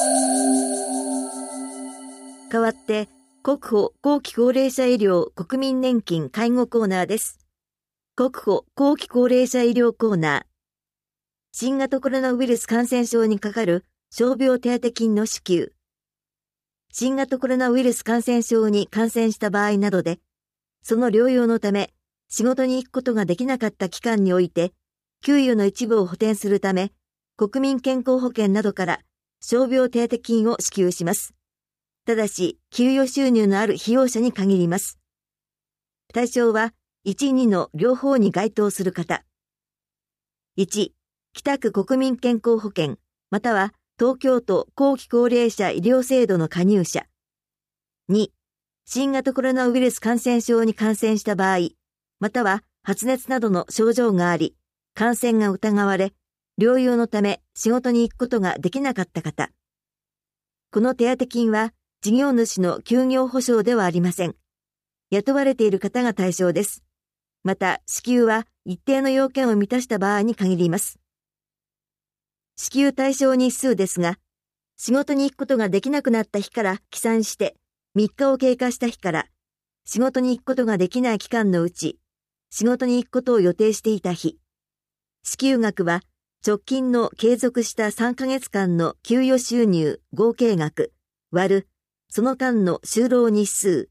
代わって、国保後期高齢者医療国民年金介護コーナーです。国保後期高齢者医療コーナー。新型コロナウイルス感染症にかかる傷病手当金の支給。新型コロナウイルス感染症に感染した場合などで、その療養のため仕事に行くことができなかった期間において、給与の一部を補填するため、国民健康保険などから傷病手当金を支給します。ただし、給与収入のある被用者に限ります。対象は、1、2の両方に該当する方。1、北区国民健康保険、または東京都後期高齢者医療制度の加入者。2、新型コロナウイルス感染症に感染した場合、または発熱などの症状があり、感染が疑われ、療養のため仕事に行くことができなかった方。この手当金は、事業主の休業保障ではありません。雇われている方が対象です。また、支給は一定の要件を満たした場合に限ります。支給対象日数ですが、仕事に行くことができなくなった日から起算して3日を経過した日から仕事に行くことができない期間のうち仕事に行くことを予定していた日、支給額は直近の継続した3ヶ月間の給与収入合計額割るその間の就労日数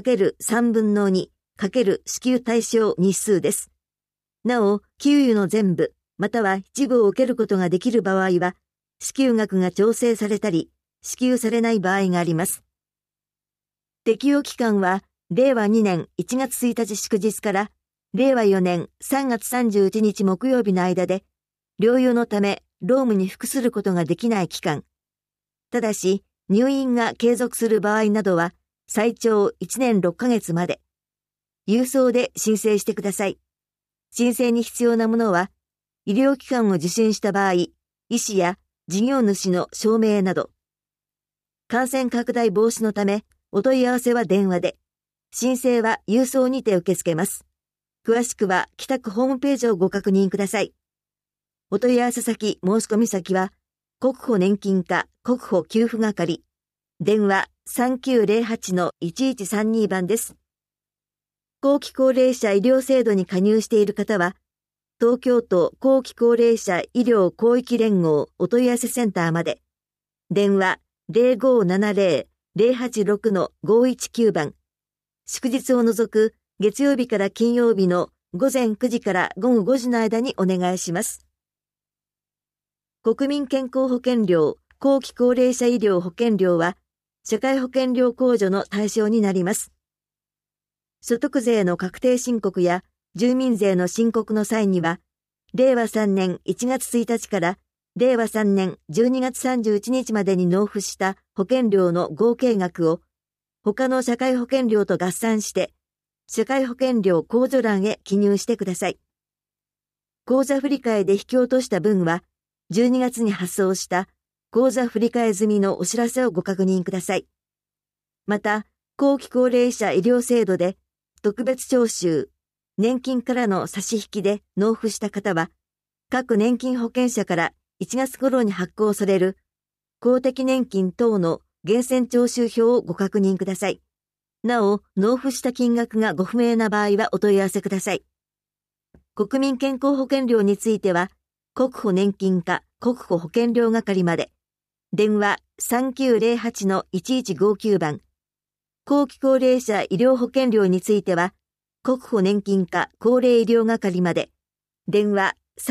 ×3分の2×支給対象日数です。なお、給与の全部、または一部を受けることができる場合は、支給額が調整されたり、支給されない場合があります。適用期間は、令和2年1月1日祝日から、令和4年3月31日木曜日の間で、療養のため労務に服することができない期間。ただし、入院が継続する場合などは、最長1年6ヶ月まで。郵送で申請してください。申請に必要なものは、医療機関を受診した場合、医師や事業主の証明など。感染拡大防止のため、お問い合わせは電話で、申請は郵送にて受け付けます。詳しくは北区ホームページをご確認ください。お問い合わせ先、申し込み先は、国保年金課国保給付係、電話3908-1132番です。後期高齢者医療制度に加入している方は、東京都後期高齢者医療広域連合お問い合わせセンターまで、電話0570-086-519番、祝日を除く月曜日から金曜日の午前9時から午後5時の間にお願いします。国民健康保険料、後期高齢者医療保険料は、社会保険料控除の対象になります。所得税の確定申告や住民税の申告の際には、令和3年1月1日から令和3年12月31日までに納付した保険料の合計額を、他の社会保険料と合算して、社会保険料控除欄へ記入してください。口座振替で引き落とした分は、12月に発送した口座振替済みのお知らせをご確認ください。また、後期高齢者医療制度で特別徴収、年金からの差し引きで納付した方は、各年金保険者から1月頃に発行される公的年金等の源泉徴収票をご確認ください。なお、納付した金額がご不明な場合はお問い合わせください。国民健康保険料については、国保年金課国保保険料係まで、電話3908-1159番、後期高齢者医療保険料については、国保年金課高齢医療係まで、電話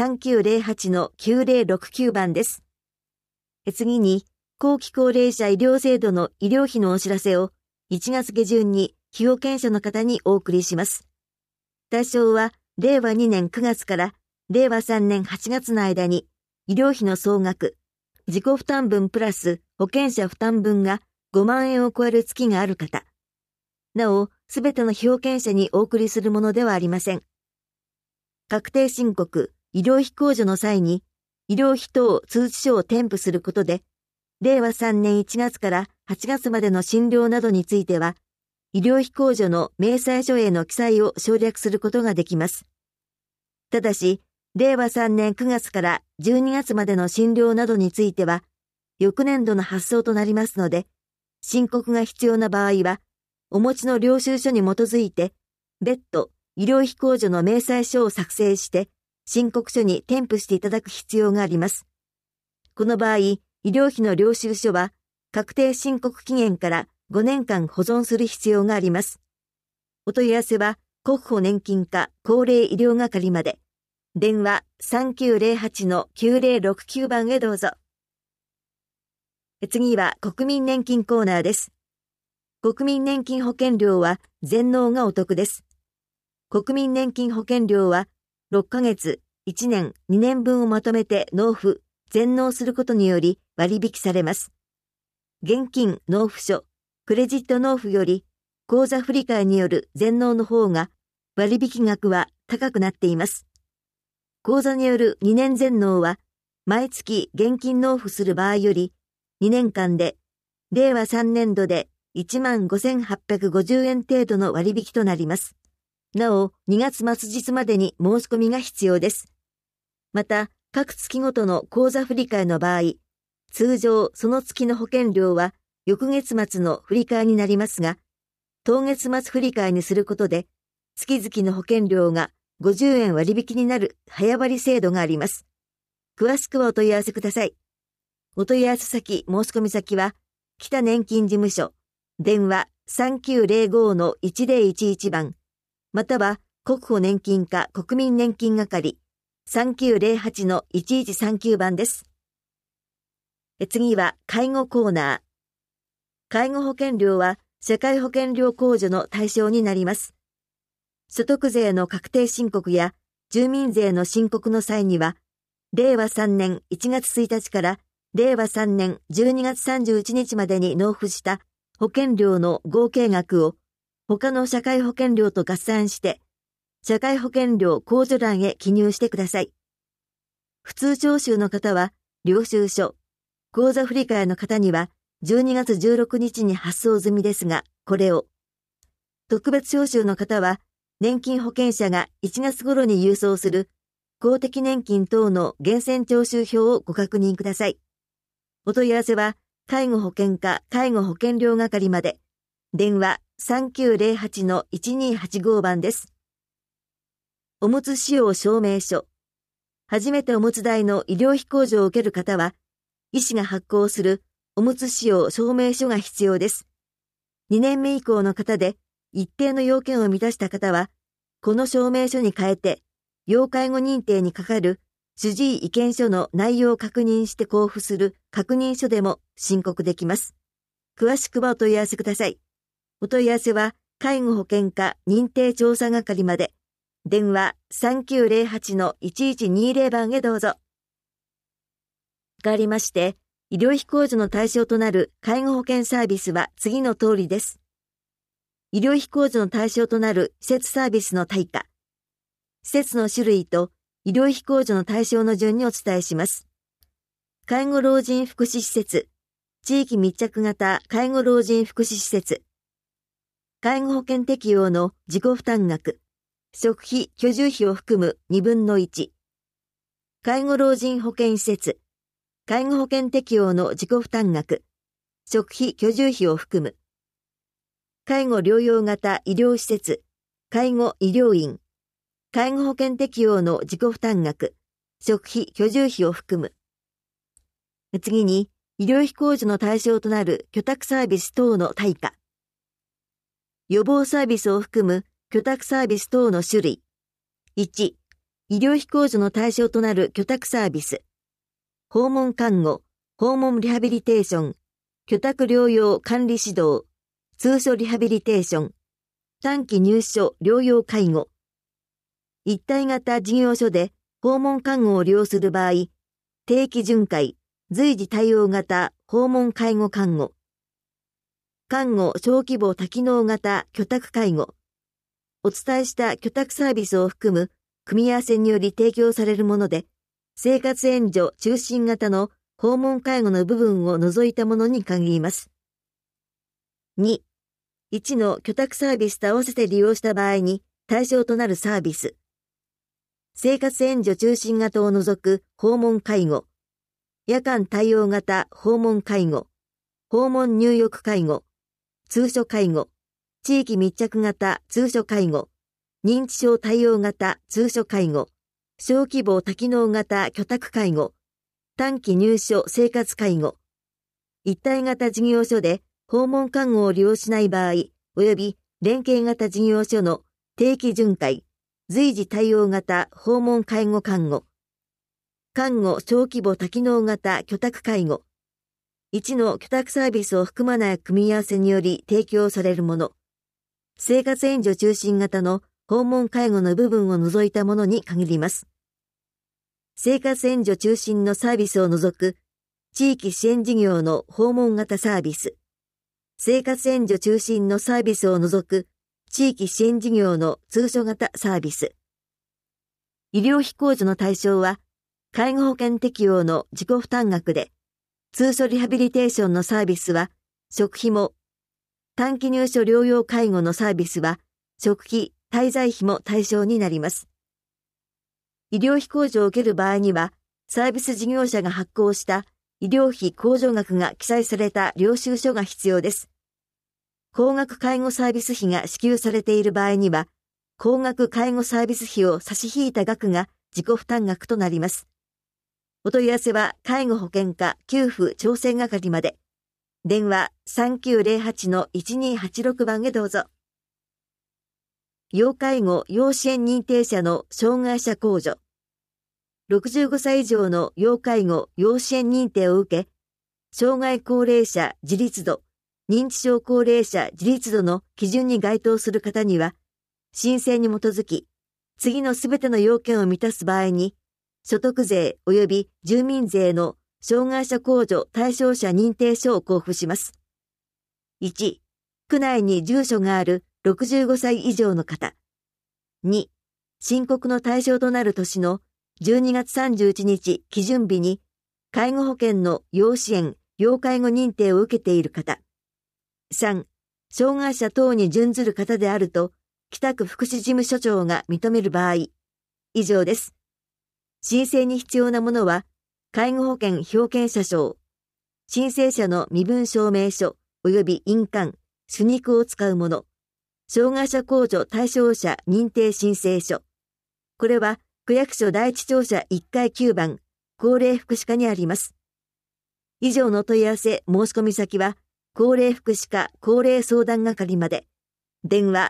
3908-9069番です。次に、後期高齢者医療制度の医療費のお知らせを1月下旬に被保険者の方にお送りします。対象は、令和2年9月から令和3年8月の間に、医療費の総額、自己負担分プラス保険者負担分が5万円を超える月がある方。なお、すべての被保険者にお送りするものではありません。確定申告、医療費控除の際に、医療費等通知書を添付することで、令和3年1月から8月までの診療などについては、医療費控除の明細書への記載を省略することができます。ただし、令和3年9月から12月までの診療などについては、 翌年度の発送となりますので、申告が必要な場合は、お持ちの領収書に基づいて、別途医療費控除の明細書を作成して、申告書に添付していただく必要があります。この場合、医療費の領収書は、確定申告期限から5年間保存する必要があります。お問い合わせは、国保年金課高齢医療係まで、電話 3908-9069 番へどうぞ。次は国民年金コーナーです。国民年金保険料は全納がお得です。国民年金保険料は6ヶ月、1年、2年分をまとめて納付、全納することにより割引されます。現金納付書、クレジット納付より口座振替による全納の方が割引額は高くなっています。口座による2年全納は毎月現金納付する場合より2年間で令和3年度で15,850 円程度の割引となります。なお、2月末日までに申し込みが必要です。また、各月ごとの口座振替の場合、通常その月の保険料は翌月末の振替になりますが、当月末振替にすることで、月々の保険料が50円割引になる早割制度があります。詳しくはお問い合わせください。お問い合わせ先、申し込み先は、北年金事務所、電話 3905-1011 番、または国保年金課国民年金係 3908-1139 番です。次は介護コーナー。介護保険料は社会保険料控除の対象になります。所得税の確定申告や住民税の申告の際には、令和3年1月1日から令和3年12月31日までに納付した保険料の合計額を他の社会保険料と合算して、社会保険料控除欄へ記入してください。普通徴収の方は、領収書、口座振替の方には12月16日に発送済みですが、これを。特別徴収の方は、年金保険者が1月頃に郵送する公的年金等の源泉徴収票をご確認ください。お問い合わせは、介護保険課介護保険料係まで、電話 3908-1285 番です。おむつ使用証明書。初めておむつ代の医療費控除を受ける方は、医師が発行するおむつ使用証明書が必要です。2年目以降の方で、一定の要件を満たした方は、この証明書に変えて、要介護認定にかかる主治医意見書の内容を確認して交付する確認書でも申告できます。詳しくはお問い合わせください。お問い合わせは、介護保険課認定調査係まで、電話 3908-1120 番へどうぞ。変わりまして、医療費控除の対象となる介護保険サービスは次の通りです。医療費控除の対象となる施設サービスの対価。施設の種類と医療費控除の対象の順にお伝えします。介護老人福祉施設、地域密着型介護老人福祉施設、介護保険適用の自己負担額、食費・居住費を含む2分の1、介護老人保健施設、介護保険適用の自己負担額、食費・居住費を含む、介護療養型医療施設、介護医療院、介護保険適用の自己負担額、食費・居住費を含む。次に、医療費控除の対象となる居宅サービス等の対価。予防サービスを含む居宅サービス等の種類。1、医療費控除の対象となる居宅サービス。訪問看護、訪問リハビリテーション、居宅療養管理指導、通所リハビリテーション、短期入所療養介護。一体型事業所で訪問看護を利用する場合、定期巡回、随時対応型訪問介護看護。看護小規模多機能型居宅介護。お伝えした居宅サービスを含む組み合わせにより提供されるもので、生活援助中心型の訪問介護の部分を除いたものに限ります。2、1の居宅サービスと合わせて利用した場合に対象となるサービス。生活援助中心型を除く訪問介護。 夜間対応型訪問介護、訪問入浴介護、通所介護、地域密着型通所介護、認知症対応型通所介護、小規模多機能型居宅介護、短期入所生活介護、一体型事業所で訪問看護を利用しない場合、及び連携型事業所の定期巡回、随時対応型訪問介護看護、看護小規模多機能型居宅介護、1の居宅サービスを含まない組み合わせにより提供されるもの、生活援助中心型の訪問介護の部分を除いたものに限ります。生活援助中心のサービスを除く地域支援事業の訪問型サービス、生活援助中心のサービスを除く地域支援事業の通所型サービス。医療費控除の対象は、介護保険適用の自己負担額で、通所リハビリテーションのサービスは食費も、短期入所療養介護のサービスは食費・滞在費も対象になります。医療費控除を受ける場合には、サービス事業者が発行した医療費控除額が記載された領収書が必要です。高額介護サービス費が支給されている場合には、高額介護サービス費を差し引いた額が自己負担額となります。お問い合わせは介護保険課給付調整係まで。電話 3908-1286 番へどうぞ。要介護・要支援認定者の障害者控除。65歳以上の要介護・要支援認定を受け、障害高齢者自立度、認知症高齢者自立度の基準に該当する方には、申請に基づき、次のすべての要件を満たす場合に、所得税及び住民税の障害者控除対象者認定書を交付します。1、区内に住所がある65歳以上の方。2、申告の対象となる年の12月31日基準日に介護保険の要支援・要介護認定を受けている方。3、障害者等に準ずる方であると北区福祉事務所長が認める場合。以上です。申請に必要なものは介護保険表見者証、申請者の身分証明書及び印鑑、朱肉を使うもの、障害者控除対象者認定申請書。これは区役所第一庁舎1階9番、高齢福祉課にあります。以上の問い合わせ申し込み先は、高齢福祉課高齢相談係まで。電話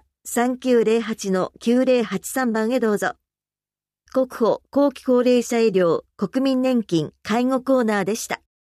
3908-9083 番へどうぞ。国保後期高齢者医療国民年金介護コーナーでした。